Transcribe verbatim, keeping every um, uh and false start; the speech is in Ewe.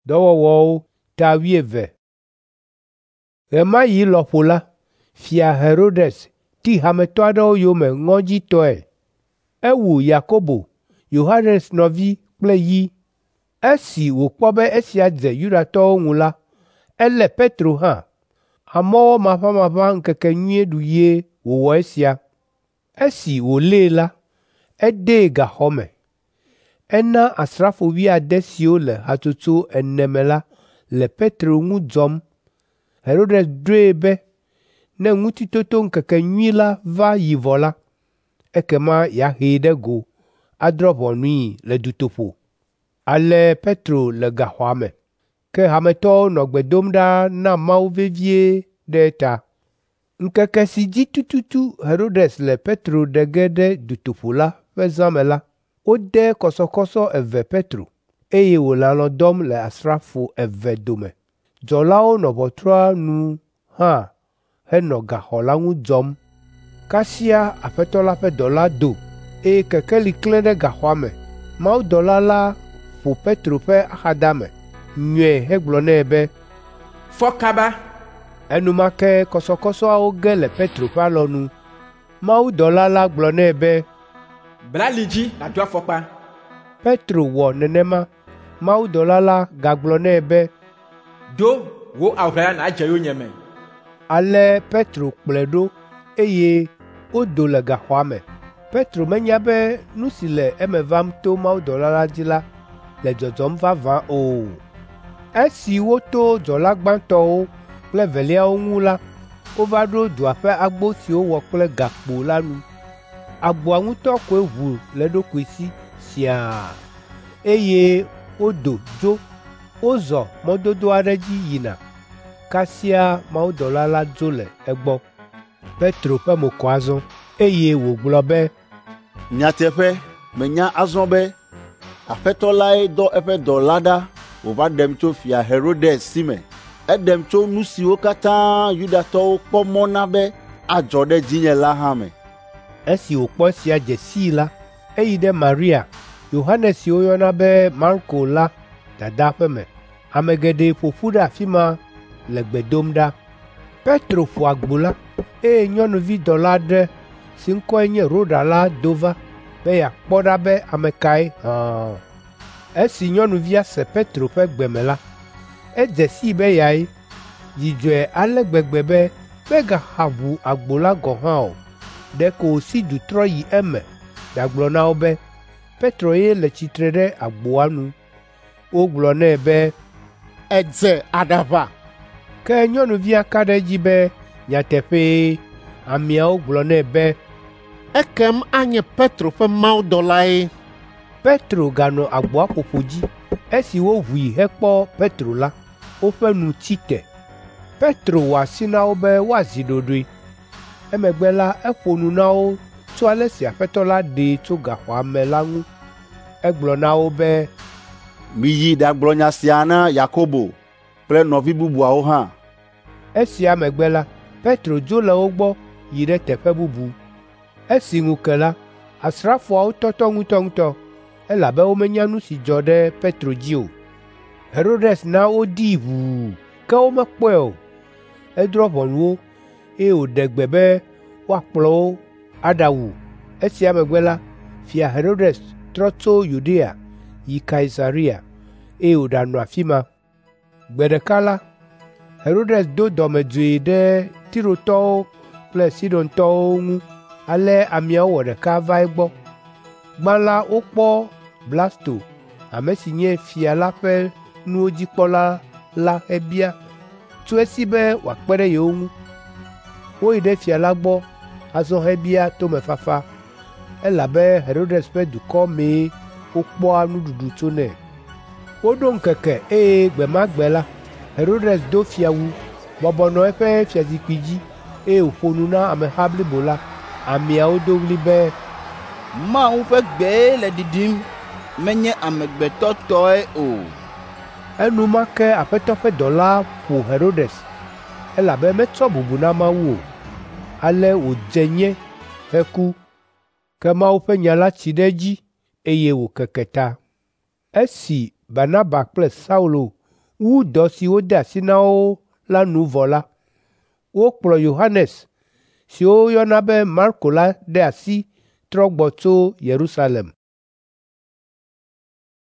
Dɔwɔwɔwo ta wuieve. Ɣe ma ɣi lɔƒo la, Fia Herodes ti hametɔ aɖewo yome ŋɔdzitɔe. Ewu Yakobo, Yohanes nɔvi kple yi. Esi wòkpɔ be esia dze Yudatɔwo ŋu la, elé Petro hã. Amɔwo maʋamaʋã ŋkekenyui ɖuyie wòwɔ esia. Esi wòlée la, edee gaxɔ me. Ena asrafo wuiade siwo le hatsotso ene me la le Petro ŋu dzɔm. Herodes drɔ̃e be ne ŋutitoto ŋkekenyui la va yi vɔ la, ekema yeahee ɖe go adrɔ̃ ʋɔnui le dutoƒo. Ale Petro le gaxɔa me, ke hametɔwo nɔ gbe dom ɖa na Mawu vevie ɖe eta. Ŋkeke si dzi tututu Herodes le Petro ɖe ge ɖe dutoƒo la ƒe zã me la, wode kɔsɔkɔsɔ eve Petro, eye wòle alɔ̃ dɔm le asrafo eve dome. Dzɔlawo nɔ ʋɔtrua nu hã henɔ gaxɔ la ŋu dzɔm. Kasia Aƒetɔ la ƒe dɔla do, eye kekeli klẽ ɖe gaxɔa me. Mawudɔla la ƒo Petro ƒe axadame, nyɔe hegblɔ nɛ be, Fɔ kaba. Enumake kɔsɔkɔsɔawo ge le Petro ƒe alɔnu. Mawudɔla la gblɔ nɛ be, Bla ali dzi nàdo afɔkpa. Petro wɔ nenema. Mawudɔla la gagblɔ nɛ be, Do wo aʋaya nàdze yonyeme. Ale Petro kplɔe ɖo, eye wodo le gaxɔa me. Petro menya be nu si le eme vam to mawudɔla la dzi la le dzɔdzɔm vavã o. Esi woto dzɔla gbãtɔwo kple veliawo ŋu la, wova ɖo dua ƒe agbo siwo wɔ kple gakpo la nu. Agboa ŋutɔ koe ʋu le eɖokui si siaa, eye wodo dzo. Wozɔ mɔdodo aɖe dzi yina. Kasia mawudɔla la dzo le egbɔ. Petro ƒe mo kɔ azɔ, eye wògblɔ be, Nyateƒe, menya azɔ be Aƒetɔ lae dɔ eƒe dɔla ɖa wòva ɖem tso Fia Herodes si me. Eɖem tso nu siwo katã Yudatɔwo kpɔ mɔ na be adzɔ ɖe dzinye la hã me. Esi wòkpɔ sia dze sii la, eyi ɖe Maria, Yohanes si woyɔna be Marko la dada ƒe me. Ame geɖe ƒoƒu ɖe afi ma le gbe dom ɖa. Petro ƒo agbo la, eye nyɔnuvi dɔla aɖe si ŋkɔe nye Roda la do va be yeakpɔ ɖa be ame kae hã. Esi nyɔnuvia se Petro ƒe gbeme la, edze sii be yae. Dzi dzɔe ale gbegbe be megaxa ʋu agbo la gɔ̃ hã o. Ɖeko wòsi du trɔ yi eme ɖagblɔ na wo be Petro ye le tsitre ɖe agboa nu. Wogblɔ nɛ be, Edze aɖaʋa. Ke nyɔnuvia ka ɖe edzi be nyateƒee. Ameawo gblɔ nɛ be, Ekem anye Petro ƒe mawudɔlae. Petro ganɔ agboa ƒoƒo dzi. Esi woʋui hekpɔ Petro la, woƒe nu tsi te. Petro wɔ asi na wo be woazi ɖoɖoe. Emegbe la, eƒo nu na wo tso ale si Aƒetɔ la ɖee tso gaxɔa me la ŋu. Egblɔ na wo be, Miyi ɖagblɔ nya sia na Yakobo kple nɔvi bubuawo hã. Esia megbe la, Petro dzo le wo gbɔ yi ɖe teƒe bubu. Esi ŋu ke la, asrafoawo tɔtɔ ŋutɔŋutɔ, elabe womenya nu si dzɔ ɖe Petro dzi o. Herodes na wodii ʋuu, ke womekpɔe o. Edrɔ̃ ʋɔnu wo, eye wòɖe gbe be woakplɔ wo aɖawu. Esia megbe la, Fia Herodes trɔ tso Yudea yi Kaesarea, eye wòɖanɔ afi ma. Gbe ɖeka la, Herodes do dɔmedzoe ɖe Tirotɔwo kple Sidontɔwo ŋu, ale ameawo wɔ ɖeka va egbɔ. Gbã la wokpɔ Blasto, ame si nye fia la ƒe nuwo dzikpɔla la hebia tso esi be wòakpe ɖe yewo ŋu. Woyi ɖe fia la gbɔ azɔ hebia tomefafa, elabe Herodes ƒe dukɔ mee wokpɔa nuɖuɖu tso nɛ. Woɖo ŋkeke, eye gbe ma gbe la, Herodes do fiawu, bɔbɔnɔ eƒe fiazikpui dzi, eye wòƒo nu na ameha blibo la. Ameawo do ɣli be, Mawu ƒe gbee le ɖiɖim, menye amegbetɔ tɔe o. Enumake Aƒetɔ ƒe dɔla ƒo Herodes, elabe metsɔ bubu na Mawu o. Ale wòdze nye heku. Ke Mawu ƒe nya la tsi ɖe edzi, eye wòkeke ta. Esi Barnaba kple Saulo wu dɔ si wode asi na wo la nu vɔ la. Wokplɔ Yohanes si woyɔna be Marko la de asi trɔ gbɔ tso Yerusalem.